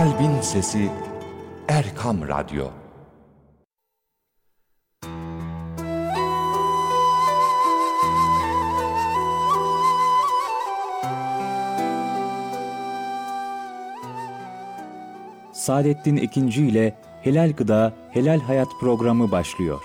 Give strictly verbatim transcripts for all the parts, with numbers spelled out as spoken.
Kalbin Sesi Erkam Radyo. Saadettin Ekinci ile Helal Gıda, Helal Hayat programı başlıyor.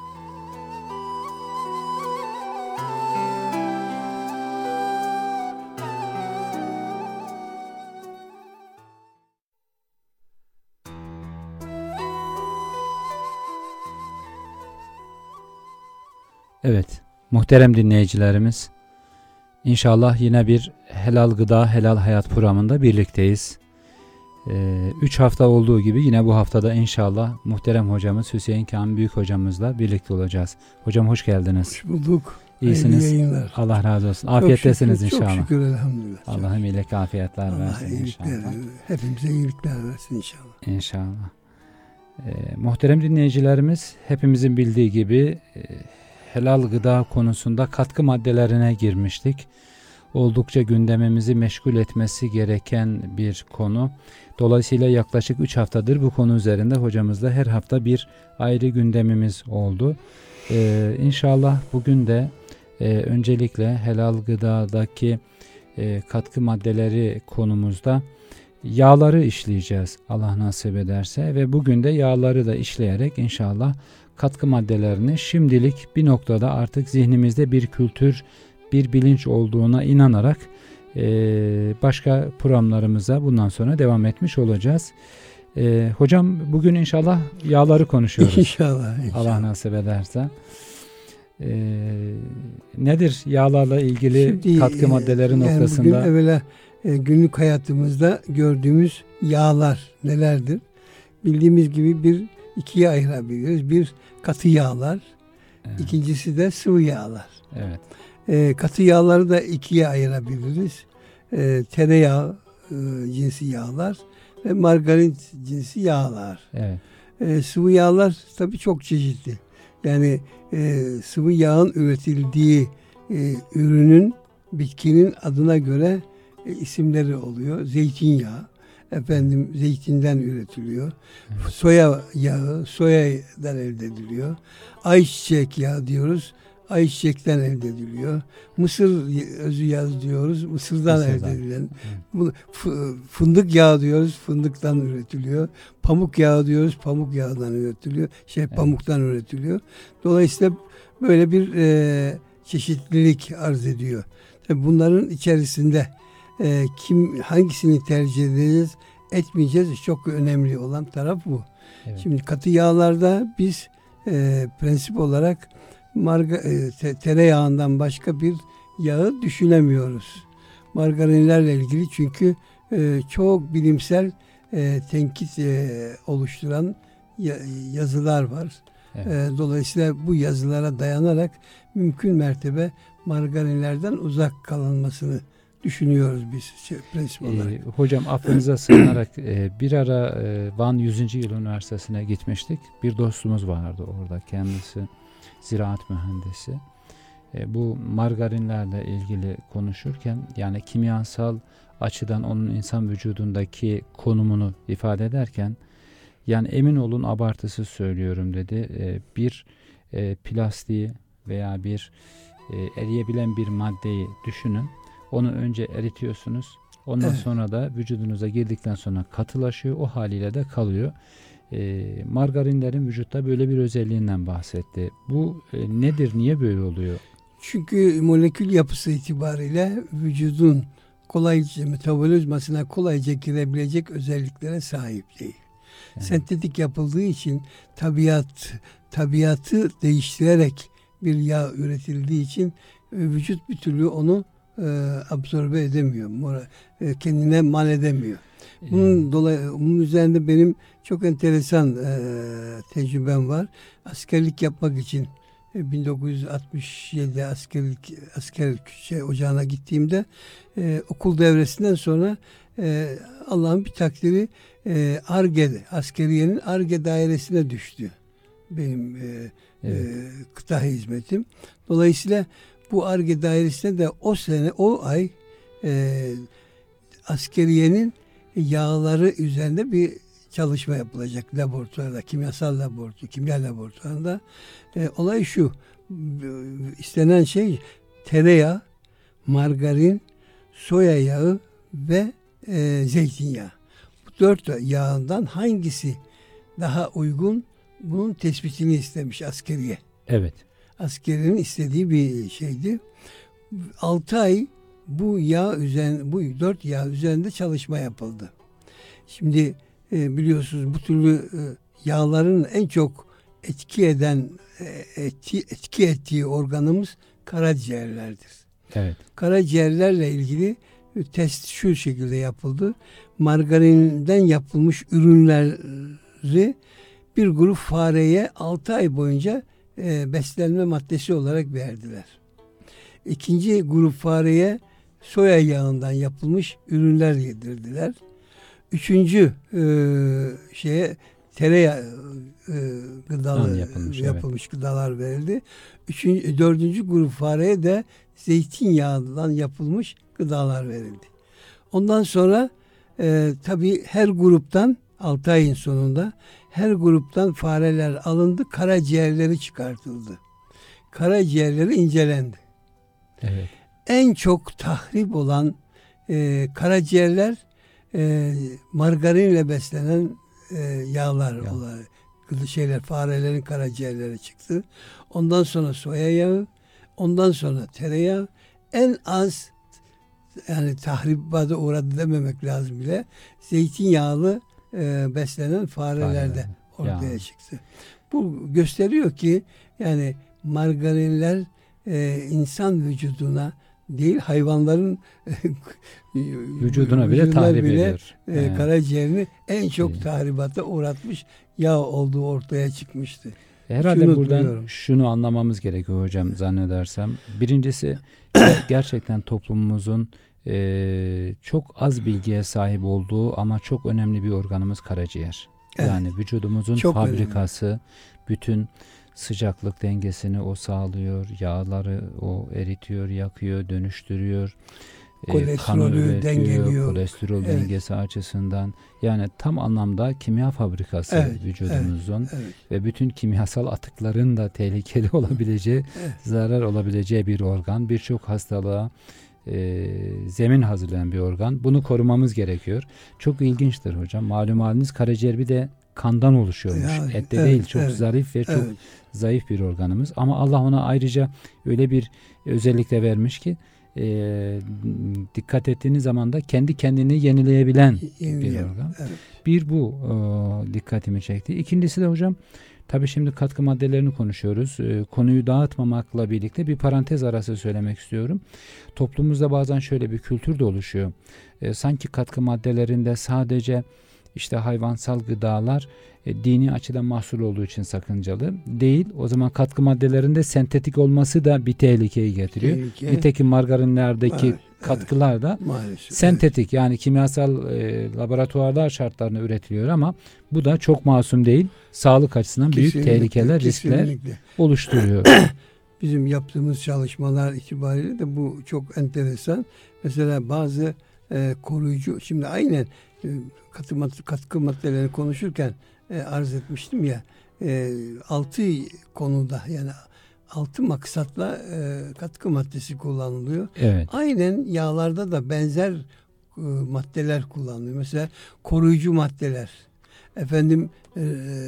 Evet, muhterem dinleyicilerimiz, İnşallah yine bir Helal Gıda, Helal Hayat programında birlikteyiz. Ee, üç hafta olduğu gibi yine bu haftada inşallah muhterem hocamız Hüseyin Kamil Büyük hocamızla birlikte olacağız. Hocam hoş geldiniz. Hoş bulduk. İyisiniz. Allah razı olsun. Afiyettesiniz çok şükür, inşallah. Çok şükür elhamdülillah. Allah'ım iyilik afiyetler Allah versin iyilikler, inşallah. Hepimize iyilikler versin inşallah. İnşallah. Ee, muhterem dinleyicilerimiz, hepimizin bildiği gibi e, helal gıda konusunda katkı maddelerine girmiştik. Oldukça gündemimizi meşgul etmesi gereken bir konu. Dolayısıyla yaklaşık üç haftadır bu konu üzerinde hocamızla her hafta bir ayrı gündemimiz oldu. Ee, İnşallah bugün de e, öncelikle helal gıdadaki e, katkı maddeleri konumuzda yağları işleyeceğiz Allah nasip ederse ve bugün de yağları da işleyerek inşallah katkı maddelerini şimdilik bir noktada artık zihnimizde bir kültür, bir bilinç olduğuna inanarak e, başka programlarımıza bundan sonra devam etmiş olacağız. E, hocam bugün inşallah yağları konuşuyoruz. İnşallah. inşallah. Allah nasip ederse. E, nedir yağlarla ilgili Şimdi, katkı maddeleri yani noktasında? Bugün evvela e, günlük hayatımızda gördüğümüz yağlar nelerdir? Bildiğimiz gibi bir ikiye ayırabiliyoruz. Bir katı yağlar, evet. İkincisi de sıvı yağlar. Evet. E, katı yağları da ikiye ayırabiliriz. E, tereyağı e, cinsi yağlar ve margarin cinsi yağlar. Evet. E, sıvı yağlar tabii çok çeşitli. Yani e, sıvı yağın üretildiği e, ürünün, bitkinin adına göre e, isimleri oluyor. Zeytinyağı, efendim zeytinden üretiliyor. Evet. Soya yağı, soyadan elde ediliyor. Ayçiçek yağı diyoruz. Ayçiçekten elde ediliyor. Mısır özü yağı diyoruz. Mısırdan, Mısırdan. elde edilen. Evet. Fındık yağı diyoruz. Fındıktan üretiliyor. Pamuk yağı diyoruz. Pamuk yağından üretiliyor. Şey evet. Pamuktan üretiliyor. Dolayısıyla böyle bir e, çeşitlilik arz ediyor. Tabii bunların içerisinde e, kim hangisini tercih edeceğiz, etmeyeceğiz. Çok önemli olan taraf bu. Evet. Şimdi katı yağlarda biz e, prensip olarak Marga, e, te, tereyağından başka bir yağı düşünemiyoruz. Margarinlerle ilgili çünkü e, çok bilimsel e, tenkit e, oluşturan ya, yazılar var. Evet. E, dolayısıyla bu yazılara dayanarak mümkün mertebe margarinlerden uzak kalınmasını düşünüyoruz biz şey, prensip olarak. Ee, hocam affınıza sığınarak e, bir ara e, Van yüzüncü Yıl Üniversitesi'ne gitmiştik. Bir dostumuz vardı orada, kendisi ziraat mühendisi. E, bu margarinlerle ilgili konuşurken yani kimyasal açıdan onun insan vücudundaki konumunu ifade ederken yani emin olun abartısız söylüyorum dedi. E, bir e, plastiği veya bir e, eriyebilen bir maddeyi düşünün. Onu önce eritiyorsunuz. Ondan evet. sonra da vücudunuza girdikten sonra katılaşıyor. O haliyle de kalıyor. E, margarinlerin vücutta böyle bir özelliğinden bahsetti. Bu e, nedir? Niye böyle oluyor? Çünkü molekül yapısı itibariyle vücudun kolayca metabolizmasına kolayca girebilecek özelliklere sahip değil. Yani. Sentetik yapıldığı için tabiat tabiatı değiştirerek bir yağ üretildiği için vücut bir türlü onu e, absorbe edemiyor. E, kendine mal edemiyor. Bunun dolayı bunun üzerinde benim çok enteresan e, tecrübem var. Askerlik yapmak için e, bin dokuz yüz altmış yedi askerlik asker şey ocağına gittiğimde e, okul devresinden sonra e, Allah'ın bir takdiri e, Ar-Ge askeriyenin Ar-Ge dairesine düştü. Benim e, evet. e, kıta hizmetim. Dolayısıyla bu Ar-Ge dairesine de o sene o ay e, askeriyenin yağları üzerinde bir çalışma yapılacak laboratuvarda, kimyasal laboratuvar, kimya laboratuvarında. E, olay şu, istenen şey tereyağı, margarin, soya yağı ve e, zeytinyağı. Bu dört yağından hangisi daha uygun, bunun tespitini istemiş askeriye. Evet. Askerinin istediği bir şeydi. altı ay bu yağ üzerinde, bu dört yağ üzerinde çalışma yapıldı. Şimdi e, biliyorsunuz bu türlü e, yağların en çok etki eden, e, etki, etki ettiği organımız karaciğerlerdir. Evet. Karaciğerlerle ilgili test şu şekilde yapıldı. Margarinden yapılmış ürünleri bir grup fareye altı ay boyunca e, beslenme maddesi olarak verdiler. İkinci grup fareye soya yağından yapılmış ürünler yedirdiler. Üçüncü e, şeye tereyağı e, gıdalı yapılmış, yapılmış evet. gıdalar verildi. Üçüncü, dördüncü grup fareye de zeytinyağından yapılmış gıdalar verildi. Ondan sonra e, tabii her gruptan altı ayın sonunda her gruptan fareler alındı, karaciğerleri çıkartıldı. Karaciğerleri incelendi. Evet. En çok tahrip olan e, karaciğerler e, margarinle beslenen e, yağlar Yağ. olarak şeyler, farelerin karaciğerleri çıktı. Ondan sonra soya yağı, ondan sonra tereyağı, en az yani tahribata uğradı dememek lazım bile, zeytinyağlı e, beslenen farelerde Fareler. ortaya ya. çıktı. Bu gösteriyor ki yani margarinler e, insan vücuduna değil, hayvanların vücuduna bile tahrip bile, ediyor. E, evet. Karaciğerini en çok şey. tahribata uğratmış yağ olduğu ortaya çıkmıştı. Herhalde şunu buradan duyuyorum. şunu anlamamız gerekiyor hocam zannedersem. Birincisi gerçekten toplumumuzun e, çok az bilgiye sahip olduğu ama çok önemli bir organımız karaciğer. Evet. Yani vücudumuzun çok fabrikası, önemli. Bütün sıcaklık dengesini o sağlıyor, yağları o eritiyor, yakıyor, dönüştürüyor. Kolesterolü dengeliyor. Kolesterol evet. dengesi açısından yani tam anlamda kimya fabrikası evet, vücudumuzun evet, evet. ve bütün kimyasal atıkların da tehlikeli olabileceği, evet. zarar olabileceği bir organ. Birçok hastalığa e, zemin hazırlayan bir organ. Bunu korumamız gerekiyor. Çok ilginçtir hocam. Malum haliniz karaciğer bir de kandan oluşuyormuş. Yani, Ette evet, değil. Çok evet, zarif ve çok evet. zayıf bir organımız. Ama Allah ona ayrıca öyle bir özellik de vermiş ki E, dikkat ettiğiniz zaman da kendi kendini yenileyebilen Yenileyen, bir organ. Evet. Bir bu e, dikkatimi çekti. İkincisi de hocam tabii şimdi katkı maddelerini konuşuyoruz. E, konuyu dağıtmamakla birlikte bir parantez arası söylemek istiyorum. Toplumumuzda bazen şöyle bir kültür de oluşuyor. E, sanki katkı maddelerinde sadece işte hayvansal gıdalar e, dini açıdan mahsul olduğu için sakıncalı değil. O zaman katkı maddelerinde sentetik olması da bir tehlikeyi getiriyor. Tehlike. Nitekim margarinlerdeki evet, katkılar da evet, sentetik evet. yani kimyasal e, laboratuvarlar şartlarında üretiliyor ama bu da çok masum değil. Sağlık açısından kesinlikle, büyük tehlikeler, kesinlikle. riskler oluşturuyor. Bizim yaptığımız çalışmalar itibariyle de bu çok enteresan. Mesela bazı e, koruyucu, şimdi aynen e, Katı madde, katkı maddelerini konuşurken e, arz etmiştim ya e, altı konuda yani altı maksatla e, katkı maddesi kullanılıyor. Evet. Aynen yağlarda da benzer e, maddeler kullanılıyor. Mesela koruyucu maddeler, efendim e, e,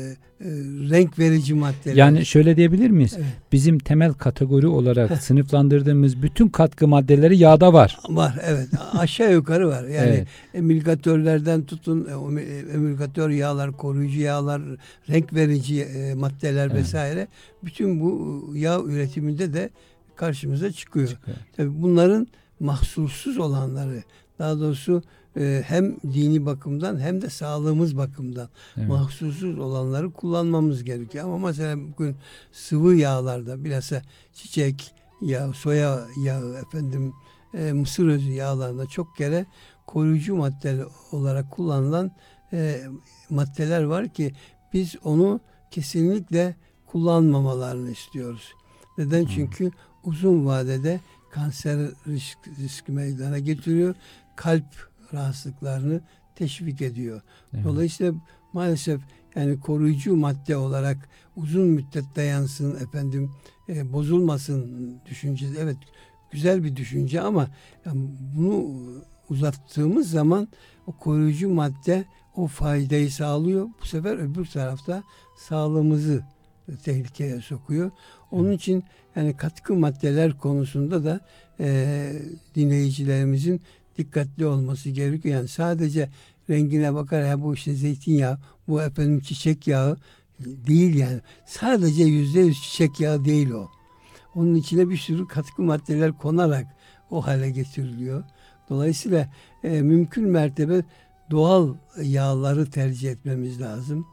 renk verici maddeler. Yani şöyle diyebilir miyiz? Evet. Bizim temel kategori olarak sınıflandırdığımız bütün katkı maddeleri yağda var. Var evet. Aşağı yukarı var. Yani evet. emülgatörlerden tutun, emülgatör yağlar, koruyucu yağlar, renk verici e, maddeler evet. vesaire. Bütün bu yağ üretiminde de karşımıza çıkıyor. çıkıyor. Tabii bunların mahsulsüz olanları, daha doğrusu e, hem dini bakımdan hem de sağlığımız bakımından evet. mahsulsüz olanları kullanmamız gerekiyor. Ama mesela bugün sıvı yağlarda bilhassa çiçek yağı, soya yağı, efendim e, mısır özü yağlarında çok kere koruyucu madde olarak kullanılan e, maddeler var ki biz onu kesinlikle kullanmamalarını istiyoruz. Neden? Hmm. Çünkü uzun vadede kanser risk, riski meydana getiriyor. Kalp rahatsızlıklarını teşvik ediyor. Evet. Dolayısıyla maalesef yani koruyucu madde olarak uzun müddet dayansın, efendim e, bozulmasın düşüncesi. Evet, güzel bir düşünce ama yani bunu uzattığımız zaman o koruyucu madde o faydayı sağlıyor. Bu sefer öbür tarafta sağlığımızı tehlikeye sokuyor. Onun evet. için yani katkı maddeler konusunda da e, dinleyicilerimizin dikkatli olması gerekiyor. Yani sadece rengine bakar ya bu işte zeytinyağı, bu efendim çiçek yağı değil yani. Sadece yüzde yüz çiçek yağı değil o. Onun içine bir sürü katkı maddeler konarak o hale getiriliyor. Dolayısıyla e, mümkün mertebe doğal yağları tercih etmemiz lazım.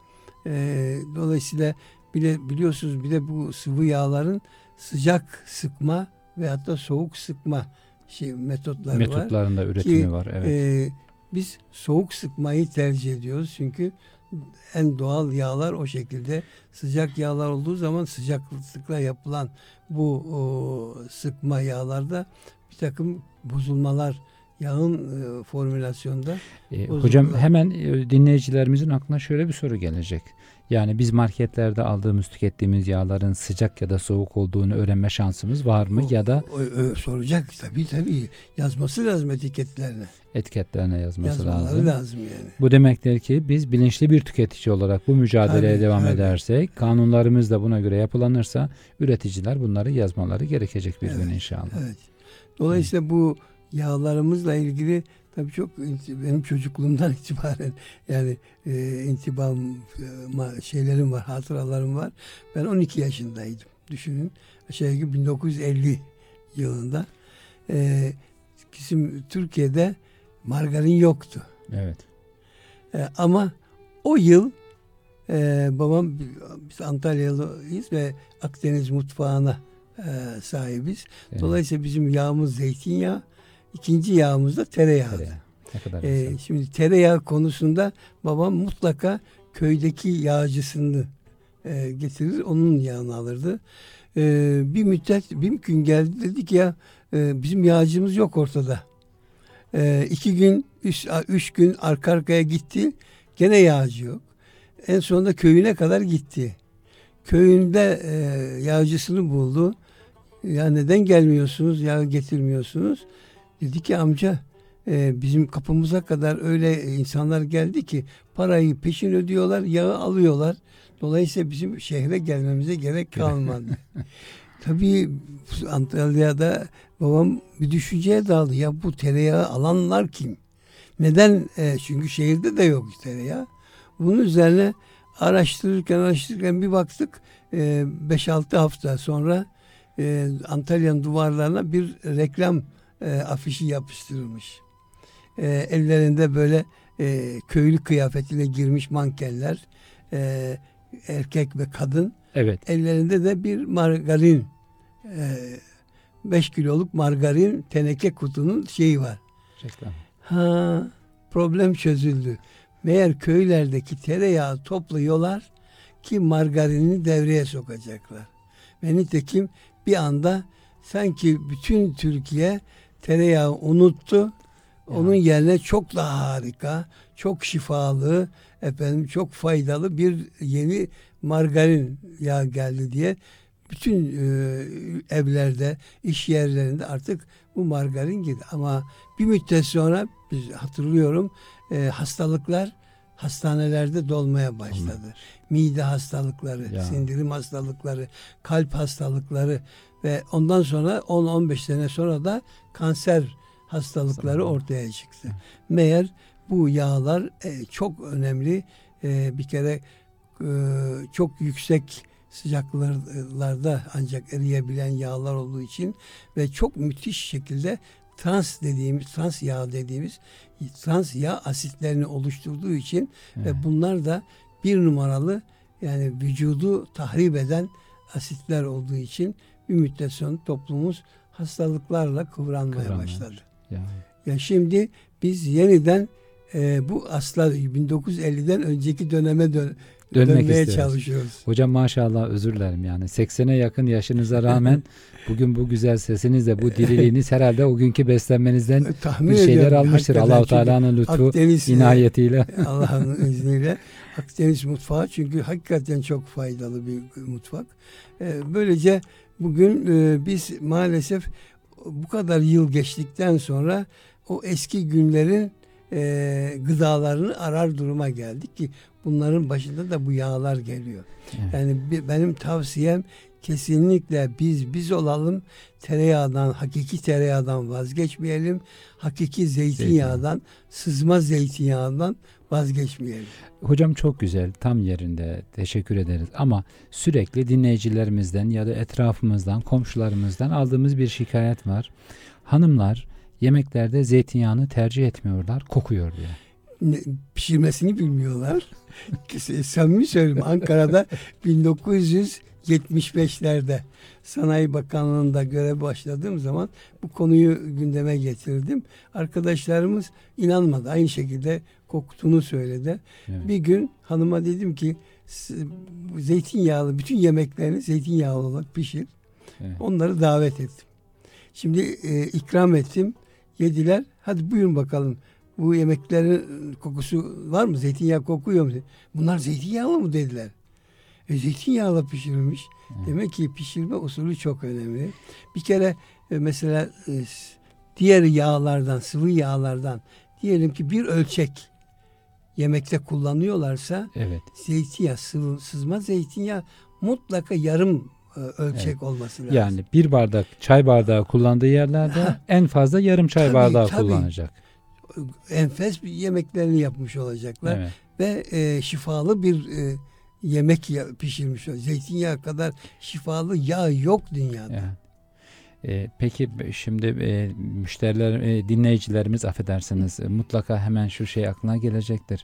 E, dolayısıyla bile biliyorsunuz bir de bu sıvı yağların sıcak sıkma ve hatta soğuk sıkma şey metotları metotlarında var. üretimi Ki, var. Evet. E, biz soğuk sıkmayı tercih ediyoruz çünkü en doğal yağlar o şekilde. Sıcak yağlar olduğu zaman sıcaklıkla yapılan bu o, sıkma yağlarda bir takım bozulmalar yağın e, formülasyonda e, hocam hemen e, dinleyicilerimizin aklına şöyle bir soru gelecek. Yani biz marketlerde aldığımız, tükettiğimiz yağların sıcak ya da soğuk olduğunu öğrenme şansımız var mı? O, ya da o, o, soracak tabii tabii. Yazması lazım etiketlerine. Etiketlerine yazması Yazmaları lazım. lazım yani. Bu demektir ki biz bilinçli bir tüketici olarak bu mücadeleye tabii, devam tabii. edersek, kanunlarımız da buna göre yapılanırsa üreticiler bunları yazmaları gerekecek bir evet, gün inşallah. Evet. Dolayısıyla Hı. bu yağlarımızla ilgili tabii çok benim çocukluğumdan itibaren yani e, intibam e, şeylerim var, hatıralarım var. Ben on iki yaşındaydım. Düşünün. Aşağı yukarı bin dokuz yüz elli yılında e, bizim Türkiye'de margarin yoktu. Evet. E, ama o yıl e, babam biz Antalyalıyız ve Akdeniz mutfağına e, sahibiz. Evet. Dolayısıyla bizim yağımız zeytinyağı. İkinci yağımız da tereyağı. Tereyağı. Ne kadar ee, şimdi tereyağı konusunda babam mutlaka köydeki yağcısını e, getirir. Onun yağını alırdı. E, bir müddet bir gün geldi dedik ya e, bizim yağcımız yok ortada. E, iki gün üç, üç gün arka arkaya gitti. Gene yağcı yok. En sonunda köyüne kadar gitti. Köyünde e, yağcısını buldu. Ya neden gelmiyorsunuz? Yağ getirmiyorsunuz? Dedi ki amca e, bizim kapımıza kadar öyle insanlar geldi ki parayı peşin ödüyorlar, yağı alıyorlar. Dolayısıyla bizim şehre gelmemize gerek kalmadı. Tabii Antalya'da babam bir düşünceye daldı. Ya bu tereyağı alanlar kim? Neden? E, çünkü şehirde de yok tereyağı. Bunun üzerine araştırırken araştırırken bir baktık e, beş altı hafta sonra e, Antalya'nın duvarlarına bir reklam E, afişi yapıştırılmış. E, ellerinde böyle e, köylü kıyafetiyle girmiş mankenler, e, erkek ve kadın. Evet. Ellerinde de bir margarin, e, beş kiloluk margarin teneke kutunun şeyi var. Reklam. Ha, problem çözüldü. Meğer köylerdeki tereyağı topluyorlar ki margarini devreye sokacaklar. Ve nitekim bir anda sanki bütün Türkiye tereyağı unuttu. Onun ya. yerine çok daha harika, çok şifalı, efendim çok faydalı bir yeni margarin yağı geldi diye bütün e, evlerde, iş yerlerinde artık bu margarin girdi. Ama bir müddet sonra biz hatırlıyorum e, hastalıklar hastanelerde dolmaya başladı. Hı. Mide hastalıkları, ya. sindirim hastalıkları, kalp hastalıkları ve ondan sonra on on beş sene sonra da kanser hastalıkları ortaya çıktı. Hı. Meğer bu yağlar e, çok önemli. E, bir kere e, çok yüksek sıcaklıklarda ancak eriyebilen yağlar olduğu için ve çok müthiş şekilde trans dediğimiz, trans yağ dediğimiz trans yağ asitlerini oluşturduğu için evet. ve bunlar da bir numaralı yani vücudu tahrip eden asitler olduğu için bir müddet sonra toplumumuz hastalıklarla kıvranmaya Kıvranmaya. başladı. Yani. Ya şimdi biz yeniden e, bu asla bin dokuz yüz elliden önceki döneme dön dönmek dönmeye istiyoruz. çalışıyoruz. Hocam maşallah, özür dilerim yani seksene yakın yaşınıza rağmen bugün bu güzel sesinizle, bu diriliğiniz herhalde o günkü beslenmenizden Tahmin bir şeyler ediyorum. almıştır. Hakikaten Allah-u Teala'nın lütfu, Akdeniz, inayetiyle. Allah'ın izniyle Akdeniz mutfağı, çünkü hakikaten çok faydalı bir mutfak. Böylece bugün biz maalesef bu kadar yıl geçtikten sonra o eski günlerin gıdalarını arar duruma geldik ki bunların başında da bu yağlar geliyor. Evet. Yani benim tavsiyem kesinlikle biz biz olalım, tereyağından, hakiki tereyağdan vazgeçmeyelim, hakiki zeytinyağından, Zeytin. sızma zeytinyağından vazgeçmeyelim. Hocam çok güzel, tam yerinde, teşekkür ederiz. Ama sürekli dinleyicilerimizden ya da etrafımızdan, komşularımızdan aldığımız bir şikayet var. Hanımlar yemeklerde zeytinyağını tercih etmiyorlar, kokuyor diye. Ne, pişirmesini bilmiyorlar. Samimi söyleyeyim, Ankara'da bin dokuz yüz yetmiş beşlerde Sanayi Bakanlığı'nda görev başladığım zaman bu konuyu gündeme getirdim. Arkadaşlarımız inanmadı. Aynı şekilde koktuğunu söyledi. Evet. Bir gün hanıma dedim ki zeytinyağlı bütün yemeklerini zeytinyağlı olarak pişir. Evet. Onları davet ettim. Şimdi e, ikram ettim. Yediler. Hadi buyurun bakalım. Bu yemeklerin kokusu var mı? Zeytinyağı kokuyor mu? Bunlar zeytinyağlı mı dediler. E, zeytinyağla pişirilmiş. Evet. Demek ki pişirme usulü çok önemli. Bir kere e, mesela e, diğer yağlardan, sıvı yağlardan diyelim ki bir ölçek yemekte kullanıyorlarsa evet. zeytinyağı, sıvı, sızma zeytinyağı mutlaka yarım e, ölçek evet. olması lazım. Yani bir bardak çay bardağı kullandığı yerlerde ha. en fazla yarım çay tabii, bardağı tabii. kullanacak. Enfes bir yemeklerini yapmış olacaklar. Evet. Ve e, şifalı bir e, yemek pişirmiş olacak. Zeytinyağı kadar şifalı yağ yok dünyada. Evet. E, peki şimdi e, müşteriler, e, dinleyicilerimiz affedersiniz, e, mutlaka hemen şu şey aklına gelecektir.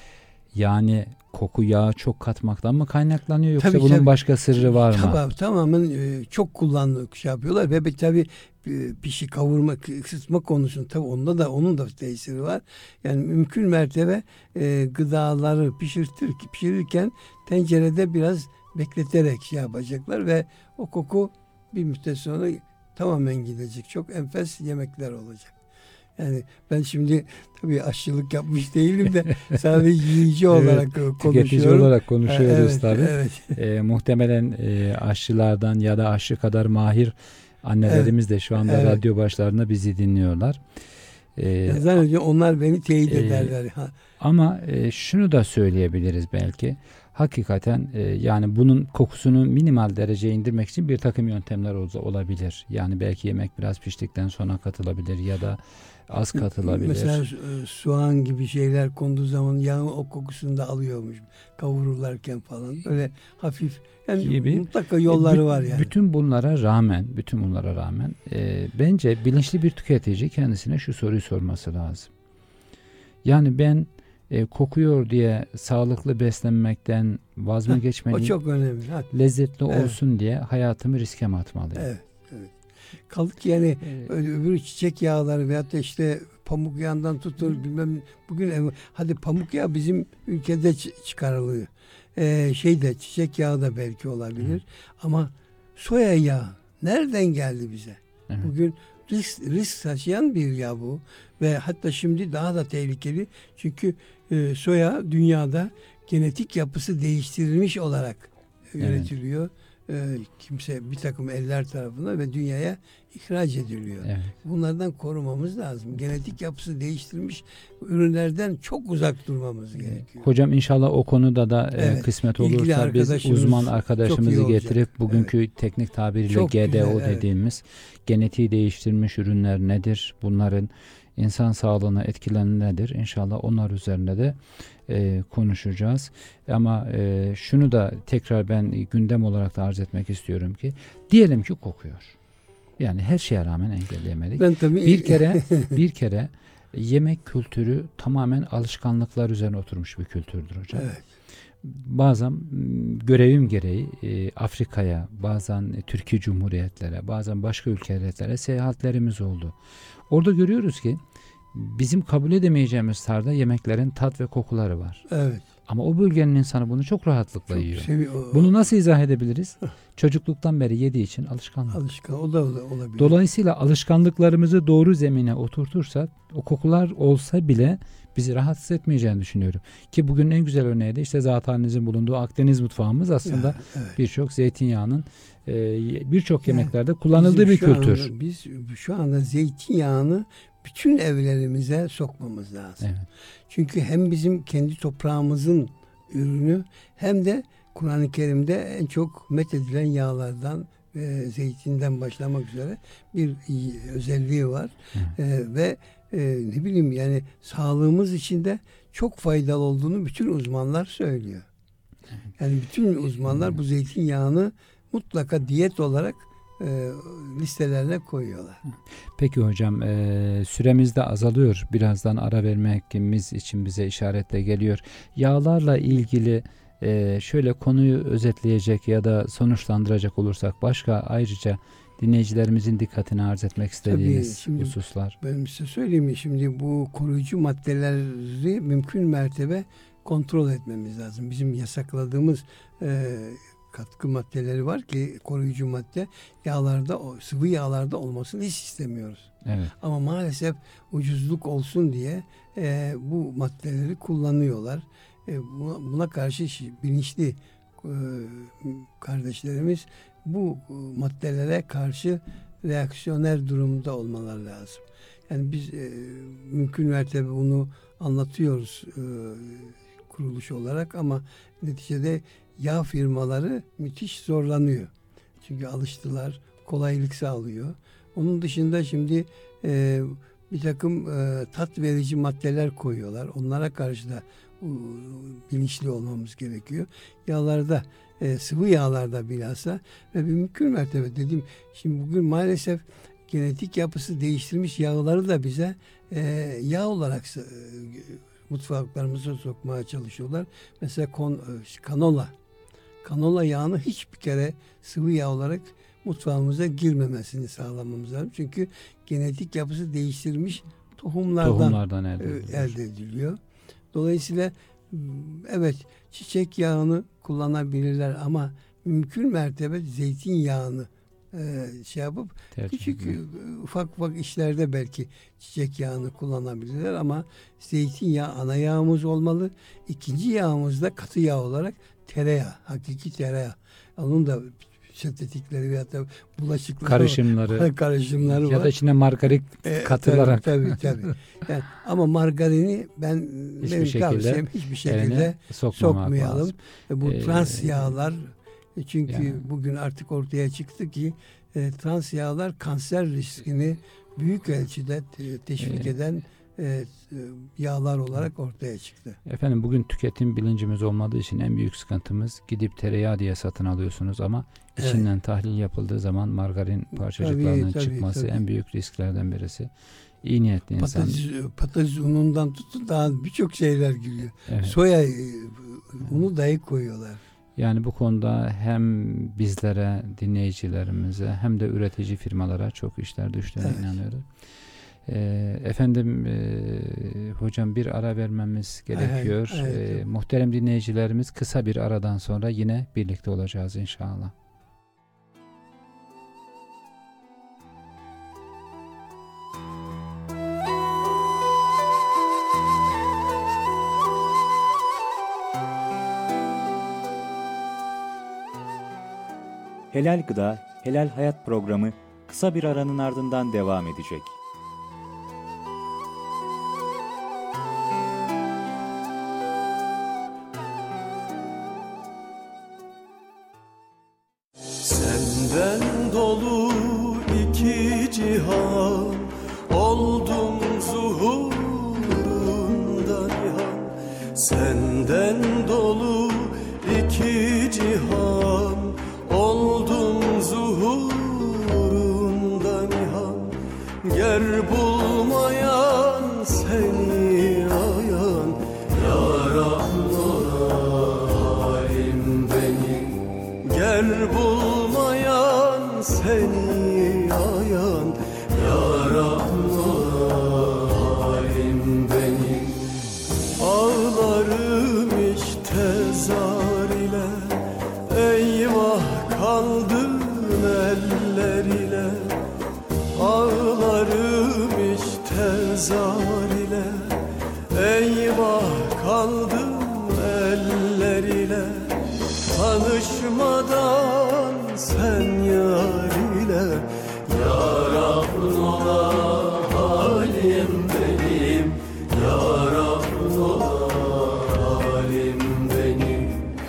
Yani koku yağı çok katmaktan mı kaynaklanıyor yoksa tabii, bunun tabii. başka sırrı var mı? Tamam, tamamen e, çok kullanılıp şey yapıyorlar ve tabii e, pişi kavurma, ısıtma konusunda tabii onda da onun da tesiri var. Yani mümkün mertebe e, gıdaları pişirtir, pişirirken tencerede biraz bekleterek şey yapacaklar ve o koku bir müddet sonra tamamen gidecek. Çok enfes yemekler olacak. Yani ben şimdi tabii aşçılık yapmış değilim de sadece yiyici olarak evet, konuşuyorum. Tüketici olarak konuşuyoruz evet, tabii. Evet. E, muhtemelen e, aşçılardan ya da aşçı kadar mahir annelerimiz evet, de şu anda evet. radyo başlarında bizi dinliyorlar. E, Zannediyorum onlar beni teyit e, ederler. Ha. Ama e, şunu da söyleyebiliriz belki. Hakikaten e, yani bunun kokusunu minimal dereceye indirmek için bir takım yöntemler olabilir. Yani belki yemek biraz piştikten sonra katılabilir ya da az katılabilir. Mesela soğan gibi şeyler konduğu zaman yağın o kokusunu da alıyormuş kavururlarken falan. Böyle hafif yani gibi. Mutlaka yolları B- var yani. Bütün bunlara rağmen, bütün bunlara rağmen e, bence bilinçli bir tüketici kendisine şu soruyu sorması lazım. Yani ben E, kokuyor diye sağlıklı beslenmekten vaz mı geçmeliyim? O çok önemli. Ha. Lezzetli evet. olsun diye hayatımı riske mi atmalıyım? Evet. evet. Kaldık yani evet. öbür çiçek yağları veyahut da işte pamuk yağından tutun bilmem bugün hadi pamuk yağı bizim ülkede çıkarılıyor. Ee, şeyde çiçek yağı da belki olabilir. Evet. Ama soya yağı nereden geldi bize? Evet. Bugün risk, risk taşıyan bir yağ bu. Ve hatta şimdi daha da tehlikeli. Çünkü e, soya dünyada genetik yapısı değiştirilmiş olarak evet. üretiliyor. E, kimse bir takım eller tarafından ve dünyaya ihraç ediliyor. Evet. Bunlardan korumamız lazım. Genetik yapısı değiştirilmiş ürünlerden çok uzak durmamız gerekiyor. Hocam inşallah o konuda da evet. e, kısmet olursa biz uzman arkadaşımızı getirip bugünkü evet. teknik tabiriyle çok G D O güzel, dediğimiz evet. genetiği değiştirilmiş ürünler nedir? Bunların İnsan sağlığına etkilen nedir? İnşallah onlar üzerinde de e, konuşacağız. Ama e, şunu da tekrar ben gündem olarak da arz etmek istiyorum ki diyelim ki kokuyor. Yani her şeye rağmen engelleyemedik. Ben tabii bir kere bir kere yemek kültürü tamamen alışkanlıklar üzerine oturmuş bir kültürdür hocam. Evet. Bazen görevim gereği e, Afrika'ya, bazen e, Türkiye Cumhuriyetlere, bazen başka ülkelere seyahatlerimiz oldu. Orada görüyoruz ki bizim kabul edemeyeceğimiz tarzda yemeklerin tat ve kokuları var. Evet. Ama o bölgenin insanı bunu çok rahatlıkla Çok yiyor. sevi- Bunu nasıl izah edebiliriz? Çocukluktan beri yediği için alışkanlık. Alışkan. O da, o da olabilir. Dolayısıyla alışkanlıklarımızı doğru zemine oturtursak o kokular olsa bile bizi rahatsız etmeyeceğini düşünüyorum. Ki bugün en güzel örneği de işte zatenizin bulunduğu Akdeniz mutfağımız aslında Ya, evet. birçok zeytinyağının e, birçok Yani yemeklerde kullanıldığı Bizim bir şu kültür. anda- biz şu anda zeytinyağını bütün evlerimize sokmamız lazım. Evet. Çünkü hem bizim kendi toprağımızın ürünü hem de Kur'an-ı Kerim'de en çok methedilen yağlardan ve zeytinden başlamak üzere bir iyi özelliği var. Ee, ve e, ne bileyim yani sağlığımız için de çok faydalı olduğunu bütün uzmanlar söylüyor. Yani bütün uzmanlar bu zeytinyağını mutlaka diyet olarak e, listelerine koyuyorlar. Peki hocam e, süremiz de azalıyor. Birazdan ara vermemiz için bize işaretle geliyor. Yağlarla ilgili e, şöyle konuyu özetleyecek ya da sonuçlandıracak olursak başka ayrıca dinleyicilerimizin dikkatini arz etmek istediğiniz Tabii, şimdi hususlar. Ben size söyleyeyim mi? Şimdi bu koruyucu maddeleri mümkün mertebe kontrol etmemiz lazım. Bizim yasakladığımız e, katkı maddeleri var ki koruyucu madde yağlarda, sıvı yağlarda olmasını hiç istemiyoruz. Evet. Ama maalesef ucuzluk olsun diye e, bu maddeleri kullanıyorlar. E, buna, buna karşı bilinçli e, kardeşlerimiz bu maddelere karşı reaksiyoner durumda olmaları lazım. Yani biz e, mümkün mertebe bunu anlatıyoruz e, kuruluş olarak ama neticede yağ firmaları müthiş zorlanıyor. Çünkü alıştılar, kolaylık sağlıyor. Onun dışında şimdi e, bir takım e, tat verici maddeler koyuyorlar. Onlara karşı da e, bilinçli olmamız gerekiyor. Yağlarda, e, sıvı yağlarda bilhassa ve bir mümkün mertebe dediğim, şimdi bugün maalesef genetik yapısı değiştirmiş yağları da bize e, yağ olarak e, mutfaklarımıza sokmaya çalışıyorlar. Mesela kon, kanola. Kanola yağını hiçbir kere sıvı yağ olarak mutfağımıza girmemesini sağlamamız lazım. Çünkü genetik yapısı değiştirilmiş tohumlardan, Tohumlardan elde ediliyor. elde ediliyor. Dolayısıyla evet çiçek yağını kullanabilirler ama mümkün mertebe zeytinyağını e, şey yapıp Tercih küçük ediyor. ufak ufak işlerde belki çiçek yağını kullanabilirler ama zeytinyağı ana yağımız olmalı. İkinci yağımız da katı yağ olarak tereyağı, hakiki tereyağı. Onun da sentetikleri veyahut da bulaşıkları Karışımları, var. karışımları ya var. da içine margarin E, katılarak tabii tabii. tabii. Yani, ama margarini ben Hiçbir benim şekilde tavsiyem hiçbir şekilde eline sokmamak sokmayalım. lazım. E, bu Ee, trans yağlar e, çünkü yani. bugün artık ortaya çıktı ki e, trans yağlar kanser riskini büyük ölçüde te- teşvik Ee, eden e, e, yağlar olarak ortaya çıktı. Efendim bugün tüketim bilincimiz olmadığı için en büyük sıkıntımız gidip tereyağı diye satın alıyorsunuz ama Evet. içinden tahlil yapıldığı zaman margarin parçacıklarının Tabii, tabii, çıkması tabii. en büyük risklerden birisi. İyi niyetli insan. Patates, patates unundan tutun daha birçok şeyler giriyor. Evet. Soya e, unu dahi koyuyorlar. Yani bu konuda hem bizlere, dinleyicilerimize hem de üretici firmalara çok işler düştüğüne Evet. inanıyorum. Ee, efendim e, hocam bir ara vermemiz gerekiyor. Evet, evet. Ee, muhterem dinleyicilerimiz kısa bir aradan sonra yine birlikte olacağız inşallah. Helal Gıda, Helal Hayat programı kısa bir aranın ardından devam edecek. Senden dolu iki cihan, oldum zuhurunda nihan. Senden dolu iki cihan, oldum zuhurunda nihan. Ger bulmayan seni ayan, ya Rahman halim benim. Ger bulmayan seni ayan, ya Rahman halim benim. Ağlarım işte zar ile, eyvah kaldım eller ile. Tanışmadan sen yar ile, yarabın ola halim benim, yarabın ola halim benim.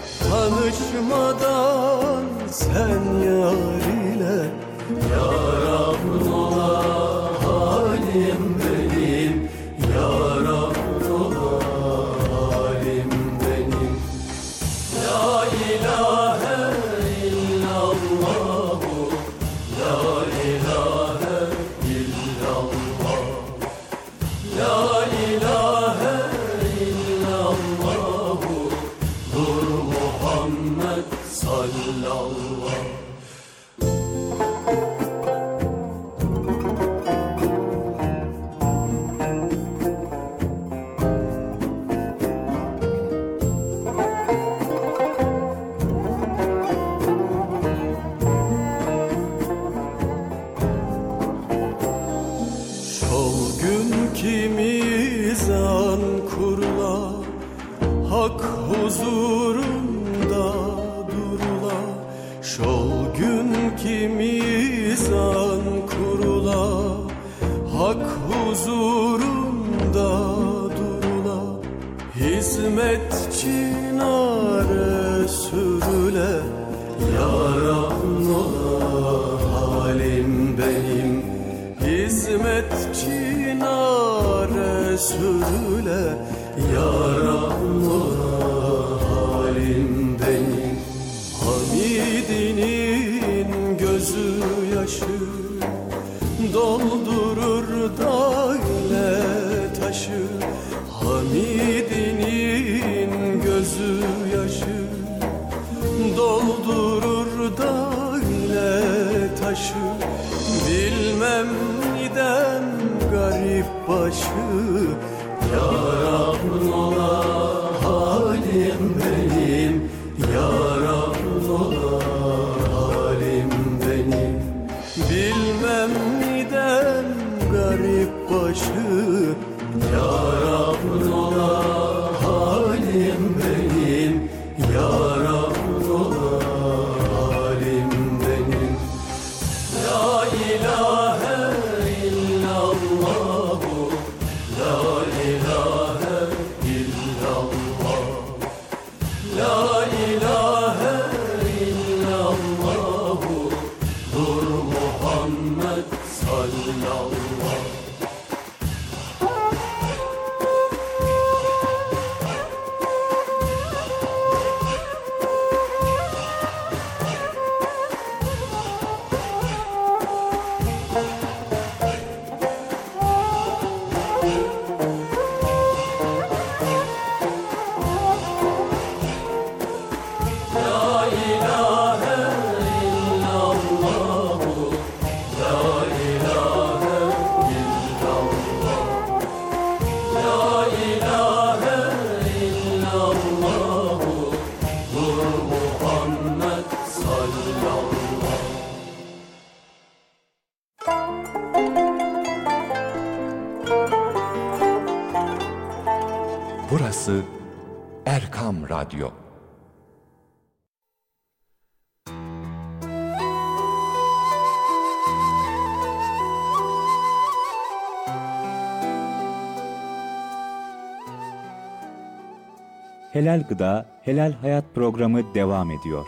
Tanışmadan sen yar ile, yarabın ola halim benim, yarabın ola halim benim. La ilahe illallah, la ilahe illallah, la ilahe illallah, Nur Muhammed sallallahu. Hak huzurunda durula, şol gün ki mizan kurula. Hak huzurunda durula, hizmetçi nare sürüle. Yarabın ola halim benim, hizmetçi nare sürüle. Yarabın ola halim benim. Hamidinin gözü yaşı doldurur dağ ile taşı. Hamidinin gözü yaşı doldurur dağ ile taşı. Bilmem neden garip başı, yarabın ola halim benim, yarabın ola halim benim. Bilmem neden garip başı, yarabın ola halim benim, yarabın ola halim benim. La ilahe illallah, la ilahe illallah, la ilahe illallah, Nur Muhammed sallallahu. Burası Erkam Radyo. Helal Gıda, Helal Hayat programı devam ediyor.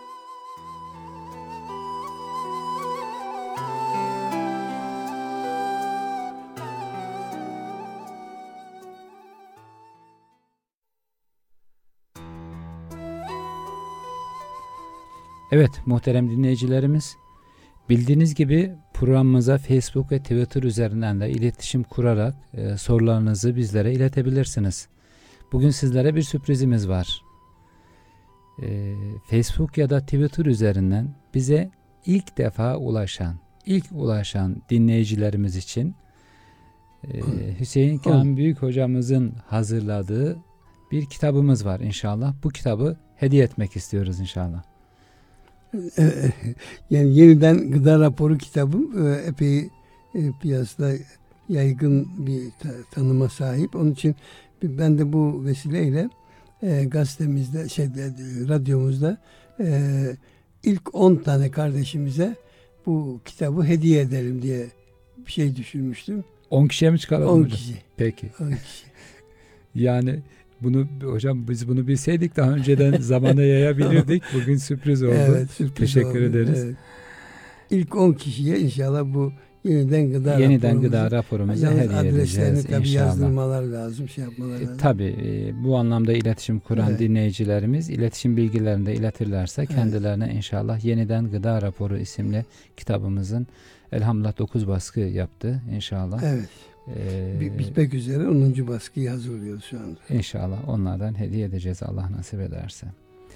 Evet muhterem dinleyicilerimiz, bildiğiniz gibi programımıza Facebook ve Twitter üzerinden de iletişim kurarak e, sorularınızı bizlere iletebilirsiniz. Bugün sizlere bir sürprizimiz var. E, Facebook ya da Twitter üzerinden bize ilk defa ulaşan, ilk ulaşan dinleyicilerimiz için e, Hüseyin Kâmi Büyük hocamızın hazırladığı bir kitabımız var inşallah. Bu kitabı hediye etmek istiyoruz inşallah. Yani yeniden gıda raporu kitabım epey piyasada yaygın bir ta- tanıma sahip. Onun için ben de bu vesileyle e, gazetemizde, şeyde, radyomuzda e, ilk on tane kardeşimize bu kitabı hediye edelim diye bir şey düşünmüştüm. on kişiye mi çıkaralım on hocam? kişi. Peki. on kişi. Yani bunu hocam biz bunu bilseydik daha önceden zamana yayabilirdik. Bugün sürpriz oldu. Evet, sürpriz Teşekkür oldu. ederiz. Evet. İlk on kişiye inşallah bu yeniden gıda Yeniden raporumuzu- gıda raporumuzu Yalnız hediye adreslerini edeceğiz tabii inşallah. yazdırmalar lazım, şey yapmalar E, lazım. tabii e, bu anlamda iletişim kuran Evet. dinleyicilerimiz iletişim bilgilerini de iletirlerse kendilerine inşallah Yeniden Gıda Raporu isimli kitabımızın elhamdülillah dokuz baskı yaptı inşallah. Evet. Ee, Bi- Bitmek üzere onuncu baskıyı hazırlıyoruz şu anda. İnşallah onlardan hediye edeceğiz Allah nasip ederse.